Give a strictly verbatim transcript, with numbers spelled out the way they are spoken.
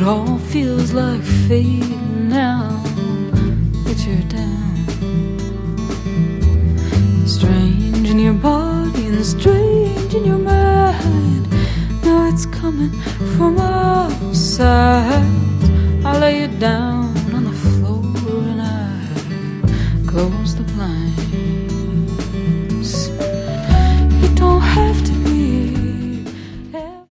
all feels like fate now that you're down. Strange in your body and strange in your mind. Now it's coming from all sides. I lay you down on the floor and I close the blinds.